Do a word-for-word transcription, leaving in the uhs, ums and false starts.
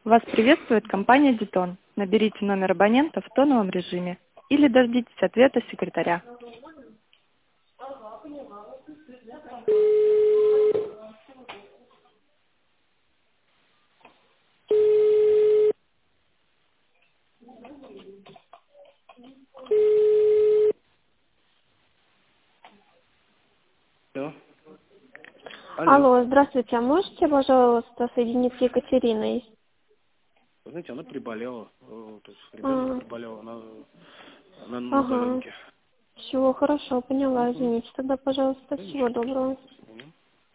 Вас приветствует компания Дитон. Наберите номер абонента в тоновом режиме или дождитесь ответа секретаря. Алло. Алло. Алло, здравствуйте. А можете, пожалуйста, соединить с Екатериной? Вы знаете, она приболела. э, То есть ребенок А, приболел, она, она на ага. удаленке. Все, хорошо, поняла, Угу. извините. Тогда, пожалуйста, Да всего ничего. доброго.